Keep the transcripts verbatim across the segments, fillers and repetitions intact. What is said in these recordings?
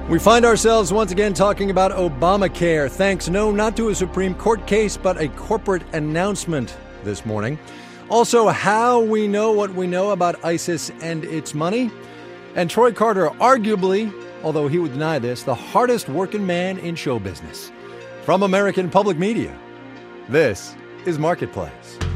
We find ourselves once again talking about Obamacare, thanks no, not to a Supreme Court case, but a corporate announcement this morning. Also, how we know what we know about ISIS and its money. And Troy Carter, arguably, although he would deny this, the hardest working man in show business. From American Public Media, this is Marketplace.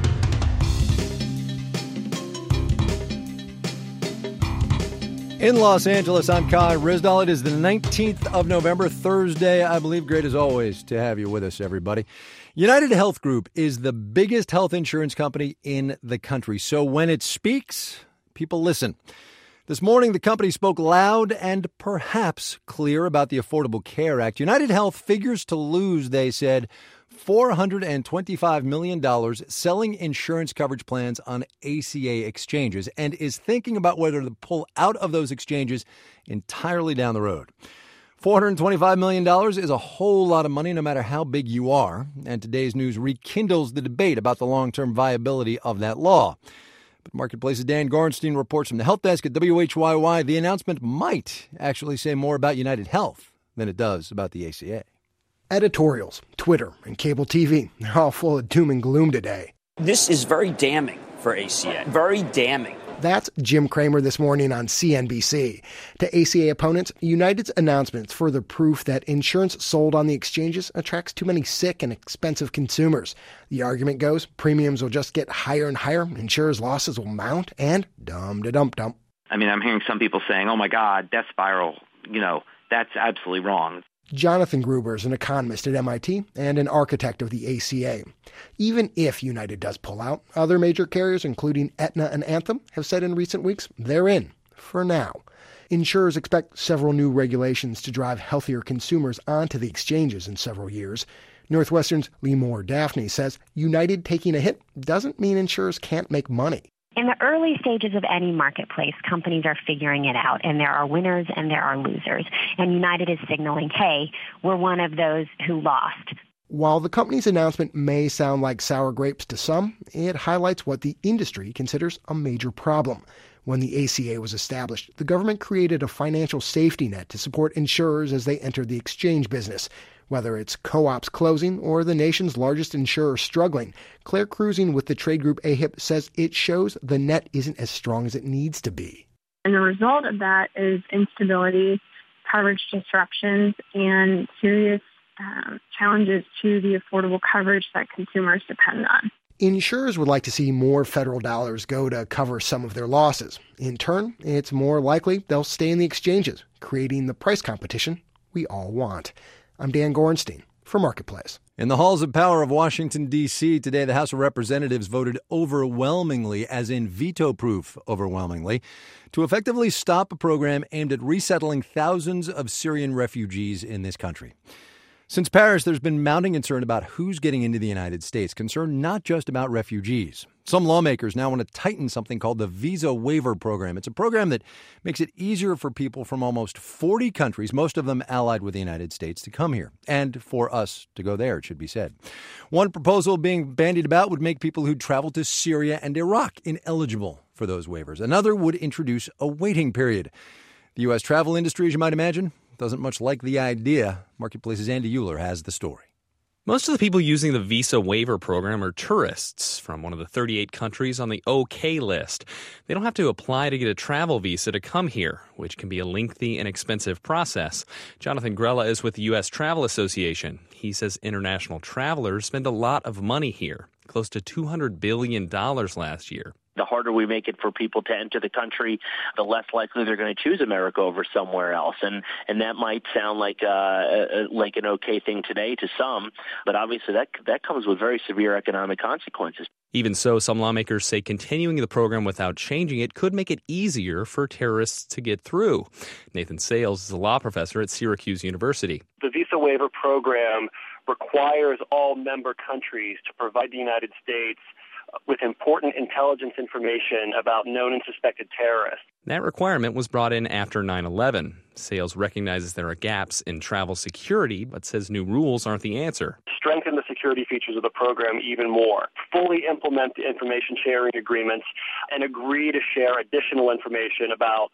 In Los Angeles, I'm Kai Ryssdal. It is the nineteenth of November, Thursday, I believe. Great as always to have you with us, everybody. United Health Group is the biggest health insurance company in the country. So when it speaks, people listen. This morning, the company spoke loud and perhaps clear about the Affordable Care Act. United Health figures to lose, they said, four hundred twenty-five million dollars selling insurance coverage plans on A C A exchanges and is thinking about whether to pull out of those exchanges entirely down the road. four hundred twenty-five million dollars is a whole lot of money, no matter how big you are. And today's news rekindles the debate about the long-term viability of that law. But Marketplace's Dan Gorenstein reports from the help desk at W H Y Y the announcement might actually say more about United Health than it does about the A C A. Editorials, Twitter, and cable T V, they're all full of doom and gloom today. This is very damning for A C A. Very damning. That's Jim Cramer this morning on C N B C. To A C A opponents, United's announcement is further proof that insurance sold on the exchanges attracts too many sick and expensive consumers. The argument goes, premiums will just get higher and higher, insurers' losses will mount, and dum-da-dum-dum. I mean, I'm hearing some people saying, oh my God, death spiral, you know, that's absolutely wrong. Jonathan Gruber is an economist at M I T and an architect of the A C A. Even if United does pull out, other major carriers, including Aetna and Anthem, have said in recent weeks they're in, for now. Insurers expect several new regulations to drive healthier consumers onto the exchanges in several years. Northwestern's Lee Moore Daphne says United taking a hit doesn't mean insurers can't make money. In the early stages of any marketplace, companies are figuring it out, and there are winners and there are losers. And United is signaling, hey, we're one of those who lost. While the company's announcement may sound like sour grapes to some, it highlights what the industry considers a major problem. When the A C A was established, the government created a financial safety net to support insurers as they entered the exchange business. Whether it's co-ops closing or the nation's largest insurer struggling, Claire Krusing with the trade group A H I P says it shows the net isn't as strong as it needs to be. And the result of that is instability, coverage disruptions, and serious um, challenges to the affordable coverage that consumers depend on. Insurers would like to see more federal dollars go to cover some of their losses. In turn, it's more likely they'll stay in the exchanges, creating the price competition we all want. I'm Dan Gorenstein for Marketplace. In the halls of power of Washington, D C today, the House of Representatives voted overwhelmingly, as in veto-proof overwhelmingly, to effectively stop a program aimed at resettling thousands of Syrian refugees in this country. Since Paris, there's been mounting concern about who's getting into the United States, concern not just about refugees. Some lawmakers now want to tighten something called the Visa Waiver Program. It's a program that makes it easier for people from almost forty countries, most of them allied with the United States, to come here, and for us to go there, it should be said. One proposal being bandied about would make people who travel to Syria and Iraq ineligible for those waivers. Another would introduce a waiting period. The U S travel industry, as you might imagine, doesn't much like the idea. Marketplace's Andy Euler has the story. Most of the people using the Visa Waiver Program are tourists from one of the thirty-eight countries on the OK list. They don't have to apply to get a travel visa to come here, which can be a lengthy and expensive process. Jonathan Grella is with the U S Travel Association. He says international travelers spend a lot of money here, close to two hundred billion dollars last year. The harder we make it for people to enter the country, the less likely they're going to choose America over somewhere else. And and that might sound like uh, like an okay thing today to some, but obviously that that comes with very severe economic consequences. Even so, some lawmakers say continuing the program without changing it could make it easier for terrorists to get through. Nathan Sales is a law professor at Syracuse University. The Visa Waiver Program requires all member countries to provide the United States with important intelligence information about known and suspected terrorists. That requirement was brought in after nine eleven. Sales recognizes there are gaps in travel security, but says new rules aren't the answer. Strengthen the security features of the program even more. Fully implement the information sharing agreements and agree to share additional information about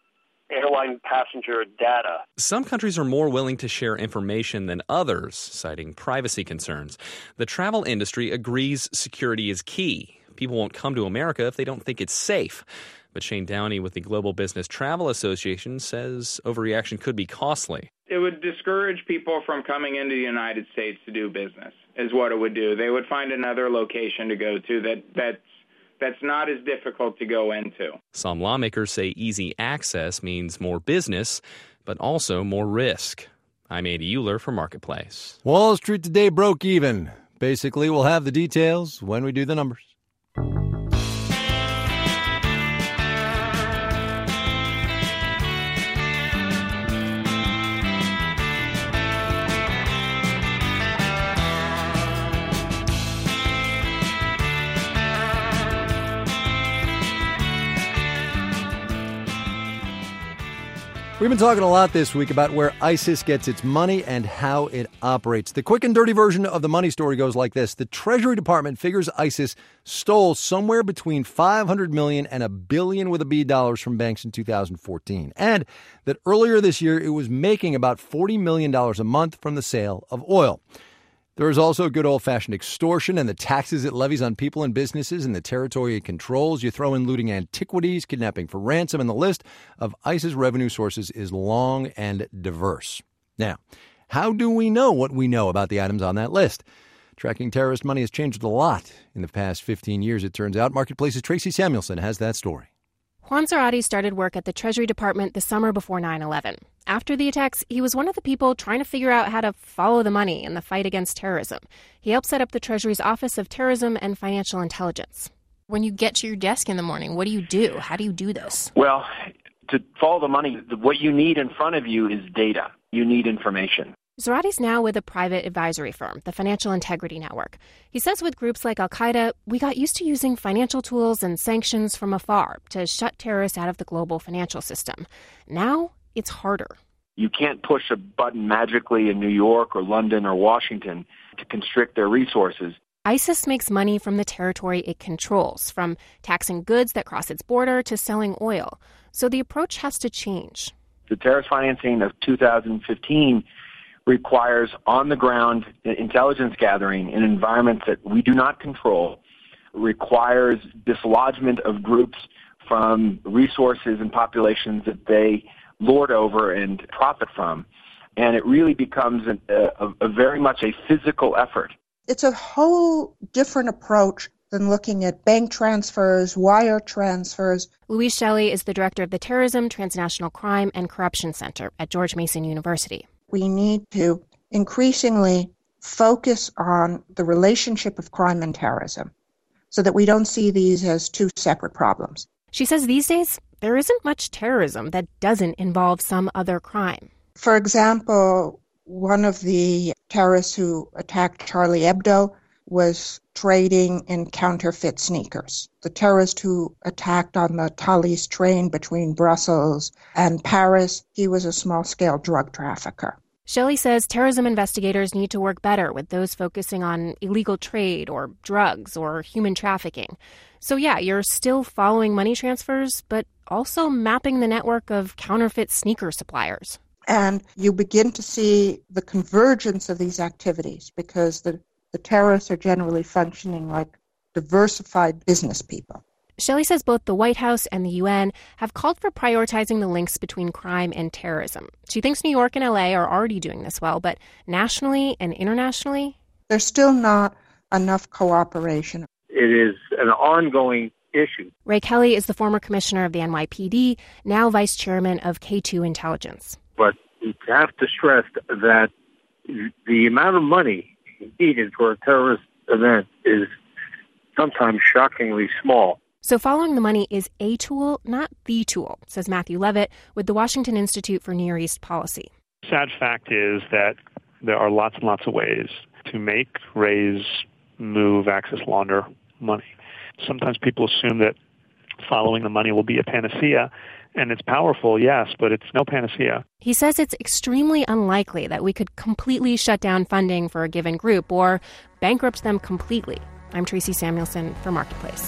airline passenger data. Some countries are more willing to share information than others, citing privacy concerns. The travel industry agrees security is key. People won't come to America if they don't think it's safe. But Shane Downey with the Global Business Travel Association says overreaction could be costly. It would discourage people from coming into the United States to do business, is what it would do. They would find another location to go to that that's, that's not as difficult to go into. Some lawmakers say easy access means more business, but also more risk. I'm Andy Euler for Marketplace. Wall Street today broke even. Basically, we'll have the details when we do the numbers. We've been talking a lot this week about where ISIS gets its money and how it operates. The quick and dirty version of the money story goes like this. The Treasury Department figures ISIS stole somewhere between five hundred million dollars and a billion with a B dollars from banks in two thousand fourteen. And that earlier this year, it was making about forty million dollars a month from the sale of oil. There is also good old-fashioned extortion and the taxes it levies on people and businesses in the territory it controls. You throw in looting antiquities, kidnapping for ransom, and the list of ISIS revenue sources is long and diverse. Now, how do we know what we know about the items on that list? Tracking terrorist money has changed a lot in the past fifteen years, it turns out. Marketplace's Tracy Samuelson has that story. Juan Zarate started work at the Treasury Department the summer before nine eleven. After the attacks, he was one of the people trying to figure out how to follow the money in the fight against terrorism. He helped set up the Treasury's Office of Terrorism and Financial Intelligence. When you get to your desk in the morning, what do you do? How do you do this? Well, to follow the money, what you need in front of you is data. You need information. Zarate's now with a private advisory firm, the Financial Integrity Network. He says with groups like Al-Qaeda, we got used to using financial tools and sanctions from afar to shut terrorists out of the global financial system. Now, it's harder. You can't push a button magically in New York or London or Washington to constrict their resources. ISIS makes money from the territory it controls, from taxing goods that cross its border to selling oil. So the approach has to change. The terrorist financing of two thousand fifteen requires on-the-ground intelligence gathering in environments that we do not control, requires dislodgement of groups from resources and populations that they lord over and profit from. And it really becomes a, a, a very much a physical effort. It's a whole different approach than looking at bank transfers, wire transfers. Louise Shelley is the director of the Terrorism, Transnational Crime, and Corruption Center at George Mason University. We need to increasingly focus on the relationship of crime and terrorism so that we don't see these as two separate problems. She says these days, there isn't much terrorism that doesn't involve some other crime. For example, one of the terrorists who attacked Charlie Hebdo was trading in counterfeit sneakers. The terrorist who attacked on the Thalys train between Brussels and Paris, he was a small-scale drug trafficker. Shelley says terrorism investigators need to work better with those focusing on illegal trade or drugs or human trafficking. So yeah, you're still following money transfers, but also mapping the network of counterfeit sneaker suppliers. And you begin to see the convergence of these activities because the, the terrorists are generally functioning like diversified business people. Shelley says both the White House and the U N have called for prioritizing the links between crime and terrorism. She thinks New York and L A are already doing this well, but nationally and internationally? There's still not enough cooperation. It is an ongoing issue. Ray Kelly is the former commissioner of the N Y P D, now vice chairman of K two Intelligence. But you have to stress that the amount of money needed for a terrorist event is sometimes shockingly small. So following the money is a tool, not the tool, says Matthew Levitt with the Washington Institute for Near East Policy. Sad fact is that there are lots and lots of ways to make, raise, move, access, launder money. Sometimes people assume that following the money will be a panacea, and it's powerful, yes, but it's no panacea. He says it's extremely unlikely that we could completely shut down funding for a given group or bankrupt them completely. I'm Tracy Samuelson for Marketplace.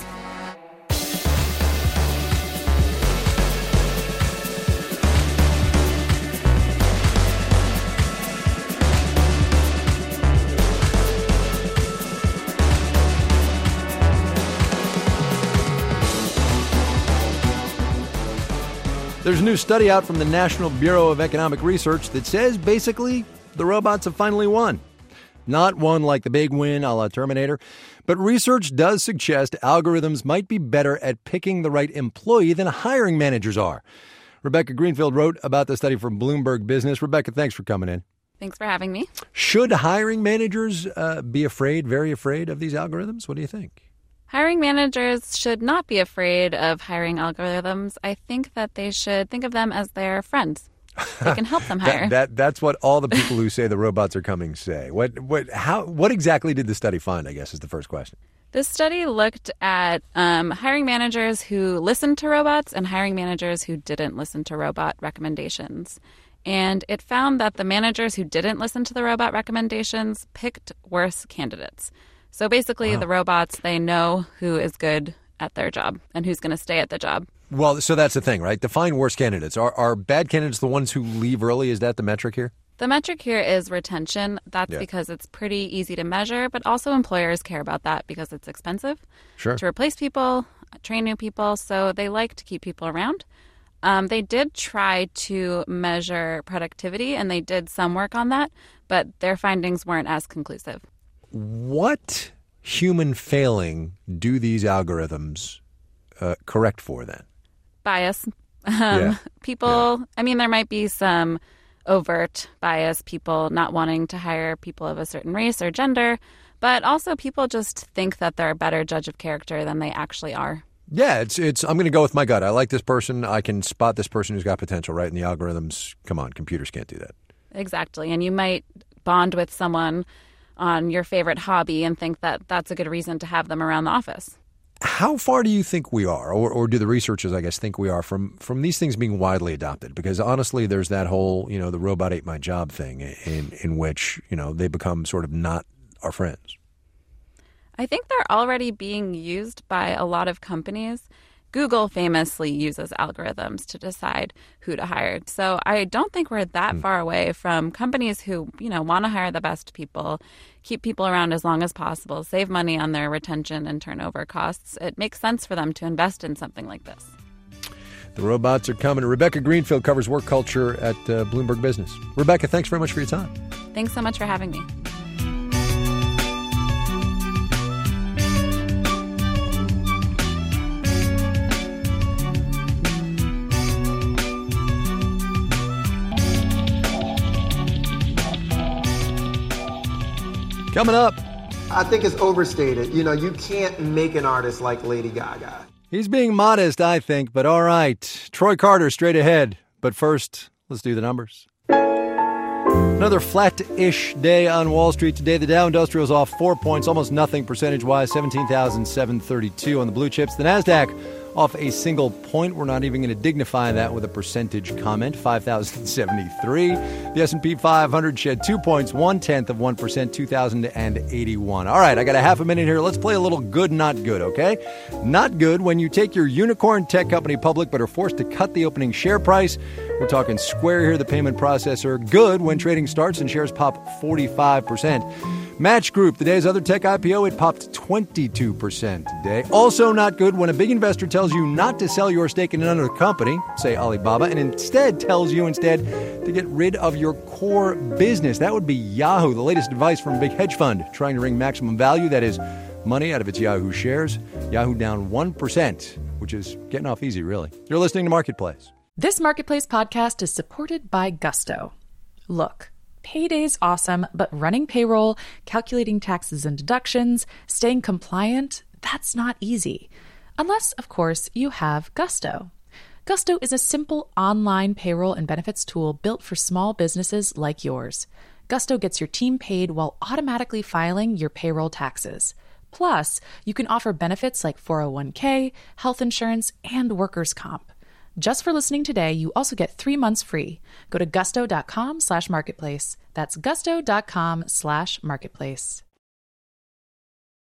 There's a new study out from the National Bureau of Economic Research that says basically the robots have finally won. Not one like the big win a la Terminator, but research does suggest algorithms might be better at picking the right employee than hiring managers are. Rebecca Greenfield wrote about the study from Bloomberg Business. Rebecca, thanks for coming in. Thanks for having me. Should hiring managers uh, be afraid, very afraid of these algorithms? What do you think? Hiring managers should not be afraid of hiring algorithms. I think that they should think of them as their friends. They can help them hire. that, that that's what all the people who say the robots are coming say. What what how what exactly did the study find, I guess, is the first question. This study looked at um, hiring managers who listened to robots and hiring managers who didn't listen to robot recommendations. And it found that the managers who didn't listen to the robot recommendations picked worse candidates. So basically, wow. the robots, they know who is good at their job and who's going to stay at the job. Well, so that's the thing, right? Define worse candidates. Are are bad candidates the ones who leave early? Is that the metric here? The metric here is retention. That's yeah. because it's pretty easy to measure, but also employers care about that because it's expensive sure. to replace people, train new people, so they like to keep people around. Um, they did try to measure productivity, and they did some work on that, but their findings weren't as conclusive. What human failing do these algorithms uh, correct for then? Bias. Um, yeah. People, yeah. I mean, there might be some overt bias, people not wanting to hire people of a certain race or gender, but also people just think that they're a better judge of character than they actually are. Yeah, it's it's. I'm going to go with my gut. I like this person. I can spot this person who's got potential, right? And the algorithms, come on, computers can't do that. Exactly. And you might bond with someone on your favorite hobby and think that that's a good reason to have them around the office. How far do you think we are, or, or do the researchers, I guess, think we are from, from these things being widely adopted? Because honestly, there's that whole, you know, the robot ate my job thing in, in which, you know, they become sort of not our friends. I think they're already being used by a lot of companies. Google famously uses algorithms to decide who to hire. So I don't think we're that mm. far away from companies who, you know, want to hire the best people, keep people around as long as possible, save money on their retention and turnover costs. It makes sense for them to invest in something like this. The robots are coming. Rebecca Greenfield covers work culture at uh, Bloomberg Business. Rebecca, thanks very much for your time. Thanks so much for having me. Coming up. I think it's overstated. You know, you can't make an artist like Lady Gaga. He's being modest, I think, but all right. Troy Carter straight ahead. But first, let's do the numbers. Another flat-ish day on Wall Street today. The Dow Industrial's off four points, almost nothing percentage-wise, seventeen thousand seven hundred thirty-two on the blue chips. The Nasdaq off a single point. We're not even going to dignify that with a percentage comment, five thousand seventy-three. The S and P five hundred shed two points, one-tenth of one percent, two thousand eighty-one. All right, I got a half a minute here. Let's play a little good, not good, okay? Not good when you take your unicorn tech company public but are forced to cut the opening share price. We're talking Square here, the payment processor. Good when trading starts and shares pop forty-five percent. Match Group, the day's other tech I P O, it popped twenty-two percent today. Also not good when a big investor tells you not to sell your stake in another company, say Alibaba, and instead tells you instead to get rid of your core business. That would be Yahoo, the latest advice from a big hedge fund trying to wring maximum value, that is money out of its Yahoo shares. Yahoo down one percent, which is getting off easy, really. You're listening to Marketplace. This Marketplace podcast is supported by Gusto. Look, payday's awesome, but running payroll, calculating taxes and deductions, staying compliant, that's not easy. Unless, of course, you have Gusto. Gusto is a simple online payroll and benefits tool built for small businesses like yours. Gusto gets your team paid while automatically filing your payroll taxes. Plus, you can offer benefits like four oh one k, health insurance, and workers' comp. Just for listening today, you also get three months free. Go to gusto.com slash marketplace. That's gusto.com slash marketplace.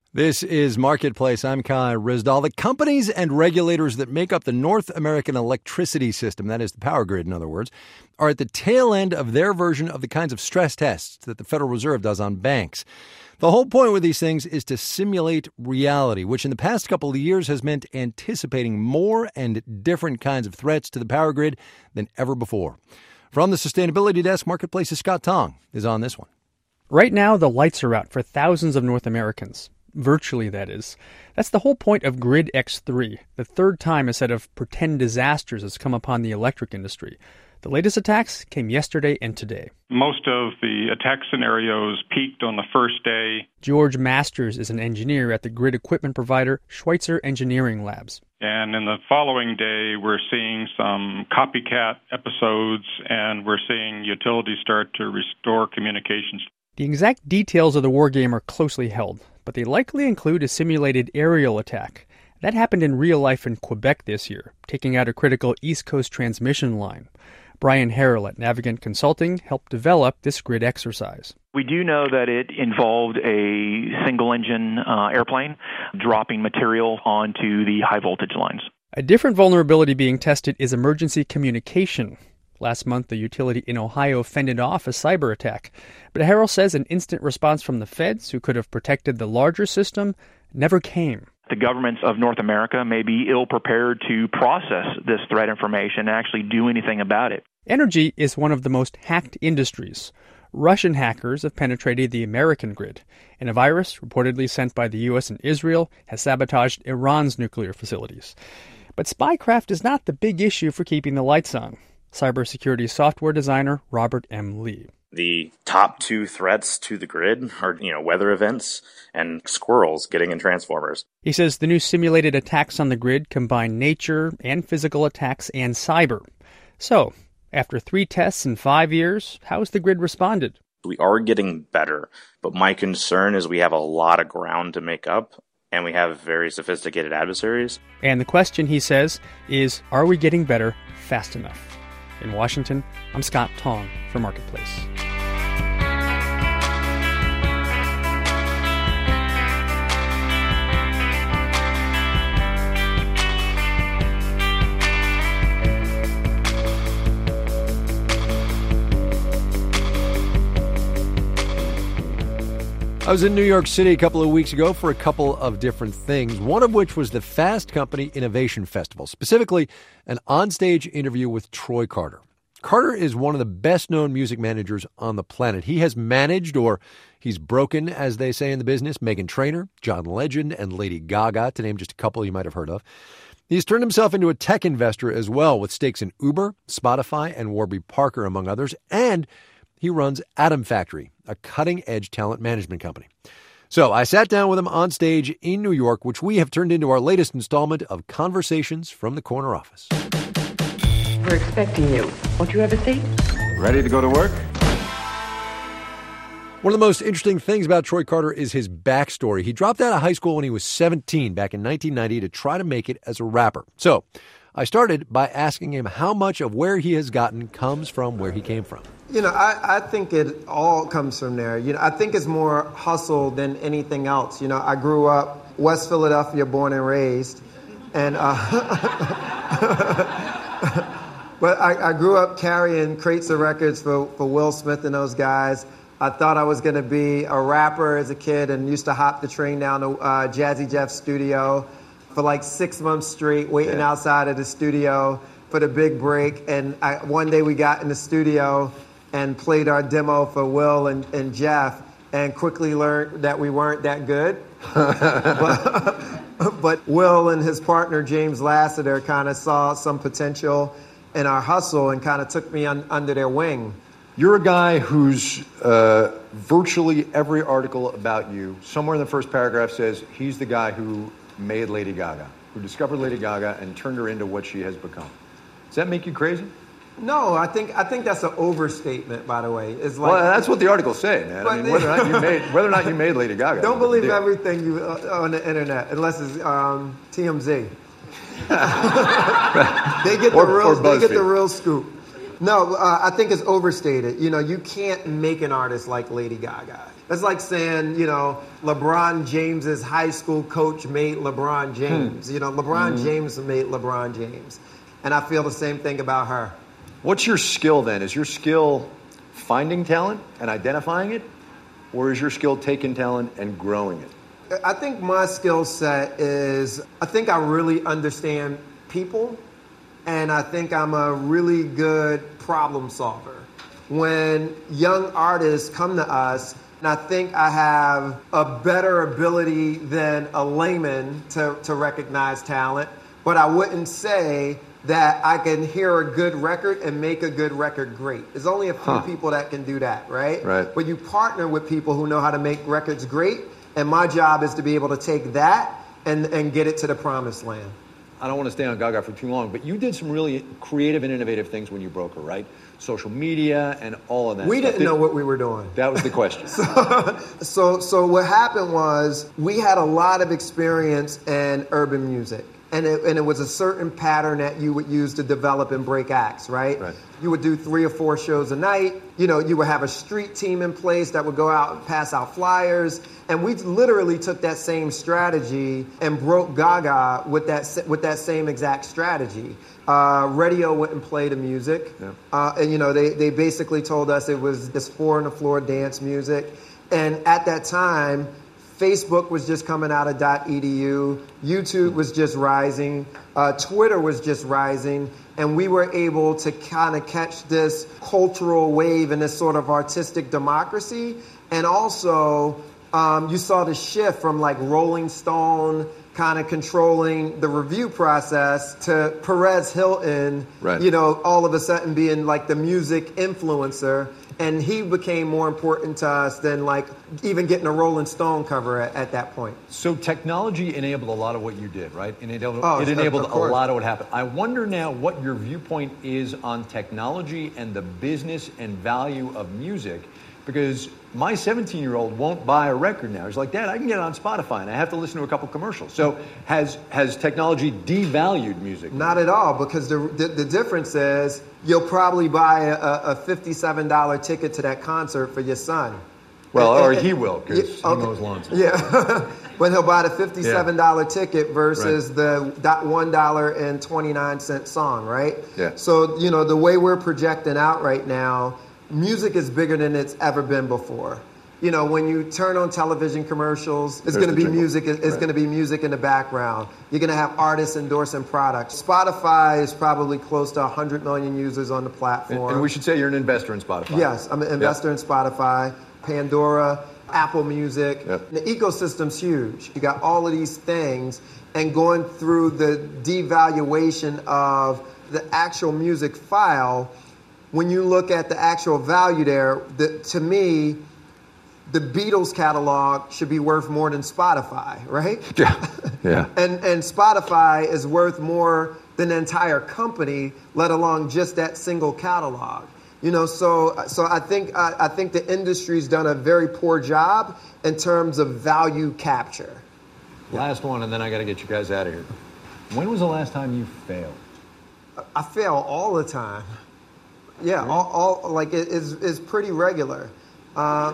This is Marketplace. I'm Kai Ryssdal. The companies and regulators that make up the North American electricity system, that is the power grid in other words, are at the tail end of their version of the kinds of stress tests that the Federal Reserve does on banks. The whole point with these things is to simulate reality, which in the past couple of years has meant anticipating more and different kinds of threats to the power grid than ever before. From the Sustainability Desk, Marketplace's Scott Tong is on this one. Right now, the lights are out for thousands of North Americans. Virtually, that is. That's the whole point of Grid X three, the third time a set of pretend disasters has come upon the electric industry. The latest attacks came yesterday and today. Most of the attack scenarios peaked on the first day. George Masters is an engineer at the grid equipment provider Schweitzer Engineering Labs. And in the following day, we're seeing some copycat episodes, and we're seeing utilities start to restore communications. The exact details of the war game are closely held, but they likely include a simulated aerial attack. That happened in real life in Quebec this year, taking out a critical East Coast transmission line. Brian Harrell at Navigant Consulting helped develop this grid exercise. We do know that it involved a single-engine uh, airplane dropping material onto the high-voltage lines. A different vulnerability being tested is emergency communication. Last month, a utility in Ohio fended off a cyber attack. But Harrell says an instant response from the feds, who could have protected the larger system, never came. The governments of North America may be ill-prepared to process this threat information and actually do anything about it. Energy is one of the most hacked industries. Russian hackers have penetrated the American grid, and a virus reportedly sent by the U S and Israel has sabotaged Iran's nuclear facilities. But spycraft is not the big issue for keeping the lights on. Cybersecurity software designer Robert M. Lee. The top two threats to the grid are, you know, weather events and squirrels getting in transformers. He says the new simulated attacks on the grid combine nature and physical attacks and cyber. So, after three tests in five years, how has the grid responded? We are getting better, but my concern is we have a lot of ground to make up, and we have very sophisticated adversaries. And the question, he says, is, are we getting better fast enough? In Washington, I'm Scott Tong for Marketplace. I was in New York City a couple of weeks ago for a couple of different things, one of which was the Fast Company Innovation Festival, specifically an onstage interview with Troy Carter. Carter is one of the best-known music managers on the planet. He has managed, or he's broken, as they say in the business, Meghan Trainor, John Legend, and Lady Gaga, to name just a couple you might have heard of. He's turned himself into a tech investor as well, with stakes in Uber, Spotify, and Warby Parker, among others, and he runs Atom Factory, a cutting-edge talent management company. So I sat down with him on stage in New York, which we have turned into our latest installment of Conversations from the Corner Office. We're expecting you. Won't you have a seat? Ready to go to work? One of the most interesting things about Troy Carter is his backstory. He dropped out of high school when he was seventeen back in nineteen ninety to try to make it as a rapper. So I started by asking him how much of where he has gotten comes from where he came from. You know, I, I think it all comes from there. You know, I think it's more hustle than anything else. You know, I grew up West Philadelphia, born and raised, and uh, but I, I grew up carrying crates of records for, for Will Smith and those guys. I thought I was going to be a rapper as a kid and used to hop the train down to uh, Jazzy Jeff's studio for like six months straight, waiting yeah. outside of the studio for the big break. And I, one day we got in the studio and played our demo for Will and, and Jeff, and quickly learned that we weren't that good. but, but Will and his partner, James Lassiter, kind of saw some potential in our hustle and kind of took me un, under their wing. You're a guy who's uh, virtually every article about you, somewhere in the first paragraph says he's the guy who made Lady Gaga, who discovered Lady Gaga and turned her into what she has become. Does that make you crazy? No, I think I think that's an overstatement. By the way, it's like well, that's what the articles say, man. I mean, whether or not you made whether or not you made Lady Gaga. Don't believe everything you uh, on the internet unless it's um, T M Z. they get the or, real or they get the real scoop. No, uh, I think it's overstated. You know, you can't make an artist like Lady Gaga. That's like saying, you know, LeBron James's high school coach made LeBron James. Hmm. You know, LeBron mm-hmm. James made LeBron James. And I feel the same thing about her. What's your skill then? Is your skill finding talent and identifying it? Or is your skill taking talent and growing it? I think my skill set is, I think I really understand people, and I think I'm a really good problem solver. When young artists come to us, and I think I have a better ability than a layman to, to recognize talent, but I wouldn't say that I can hear a good record and make a good record great. There's only a few huh. people that can do that, right? Right. But you partner with people who know how to make records great, and my job is to be able to take that and, and get it to the promised land. I don't want to stay on Gaga for too long, but you did some really creative and innovative things when you broke her, right? Social media and all of that We stuff. didn't know what we were doing. That was the question. so, so, so what happened was we had a lot of experience in urban music. And it, and it was a certain pattern that you would use to develop and break acts, right? Right. You would do three or four shows a night. You know, you would have a street team in place that would go out and pass out flyers. And we literally took that same strategy and broke Gaga with that with that same exact strategy. Uh, radio wouldn't play the music. Yeah. Uh, and, you know, they, they basically told us it was this four-on-the-floor dance music. And at that time, Facebook was just coming out of .edu, YouTube was just rising, uh, Twitter was just rising, and we were able to kind of catch this cultural wave and this sort of artistic democracy. And also, um, you saw the shift from like Rolling Stone kind of controlling the review process to Perez Hilton, right. you know, all of a sudden being like the music influencer. And he became more important to us than like even getting a Rolling Stone cover at, at that point. So technology enabled a lot of what you did, right? It enabled, oh, it enabled of a lot of what happened. I wonder now what your viewpoint is on technology and the business and value of music, because my seventeen-year-old won't buy a record now. He's like, Dad, I can get it on Spotify, and I have to listen to a couple commercials. So has has technology devalued music? Not at all, because the the, the difference is you'll probably buy a, a fifty-seven dollars ticket to that concert for your son. Well, and, or and, he will, because yeah, okay. he mows lawns. Yeah, but he'll buy the fifty-seven dollars yeah. ticket versus right. the one dollar and twenty-nine cent song, right? Yeah. So, you know, the way we're projecting out right now, music is bigger than it's ever been before. You know, when you turn on television commercials, it's going to be jingle. music. It's right. going to be music in the background. You're going to have artists endorsing products. Spotify is probably close to one hundred million users on the platform. And, and we should say you're an investor in Spotify. Yes, I'm an investor yep. in Spotify, Pandora, Apple Music. Yep. The ecosystem's huge. You got all of these things, and going through the devaluation of the actual music file, when you look at the actual value there, the, to me, the Beatles catalog should be worth more than Spotify, right? Yeah, yeah. and and Spotify is worth more than the entire company, let alone just that single catalog. You know, so so I think I, I think the industry's done a very poor job in terms of value capture. Last one, and then I got to get you guys out of here. When was the last time you failed? I fail all the time. Yeah, really? all, all like it is is pretty regular. Uh,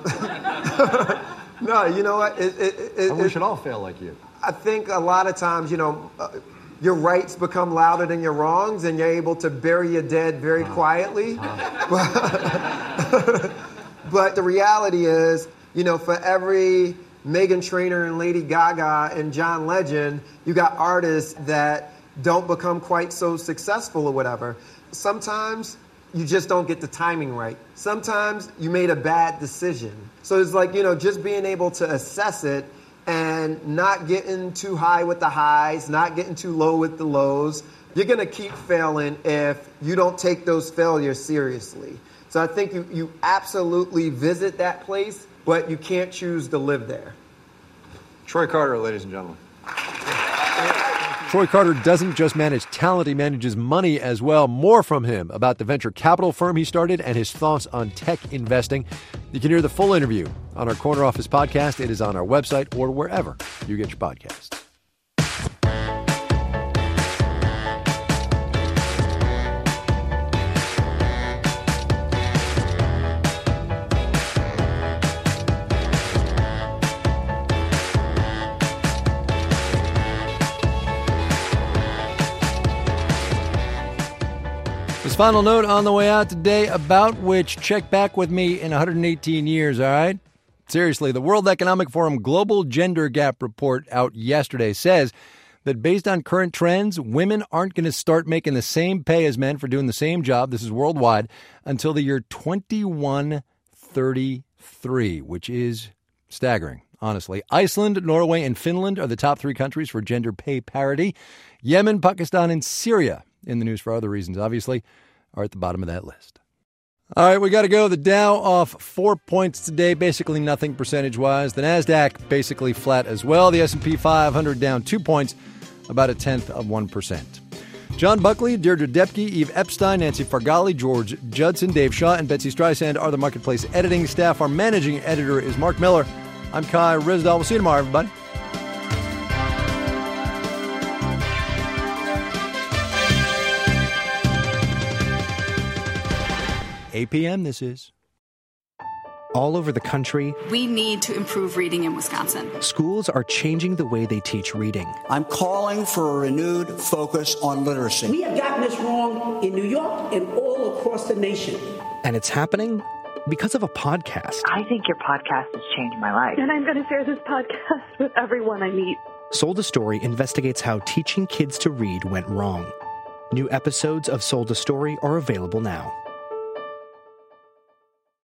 no, you know what? It, it, it, and we it, should all fail like you. I think a lot of times, you know, uh, your rights become louder than your wrongs, and you're able to bury your dead very uh, quietly. Uh. But, but the reality is, you know, for every Meghan Trainor and Lady Gaga and John Legend, you got artists that don't become quite so successful or whatever. Sometimes you just don't get the timing right. Sometimes you made a bad decision. So it's like, you know, just being able to assess it and not getting too high with the highs, not getting too low with the lows. You're going to keep failing if you don't take those failures seriously. So I think you, you absolutely visit that place, but you can't choose to live there. Troy Carter, ladies and gentlemen. Troy Carter doesn't just manage talent, he manages money as well. More from him about the venture capital firm he started and his thoughts on tech investing. You can hear the full interview on our Corner Office podcast. It is on our website or wherever you get your podcasts. This final note on the way out today, about which check back with me in one hundred eighteen years, all right? Seriously, the World Economic Forum Global Gender Gap Report out yesterday says that based on current trends, women aren't going to start making the same pay as men for doing the same job, this is worldwide, until the year twenty-one thirty-three, which is staggering, honestly. Iceland, Norway, and Finland are the top three countries for gender pay parity. Yemen, Pakistan, and Syria, in the news for other reasons, obviously, are at the bottom of that list. All right, we got to go. The Dow off four points today, basically nothing percentage-wise. The NASDAQ basically flat as well. The S and P five hundred down two points, about a tenth of one percent. John Buckley, Deirdre Depke, Eve Epstein, Nancy Fargali, George Judson, Dave Shaw, and Betsy Streisand are the Marketplace editing staff. Our managing editor is Mark Miller. I'm Kai Ryssdal. We'll see you tomorrow, everybody. eight p.m. this is. All over the country, we need to improve reading in Wisconsin. Schools are changing the way they teach reading. I'm calling for a renewed focus on literacy. We have gotten this wrong in New York and all across the nation. And it's happening because of a podcast. I think your podcast has changed my life. And I'm going to share this podcast with everyone I meet. Sold a Story investigates how teaching kids to read went wrong. New episodes of Sold a Story are available now.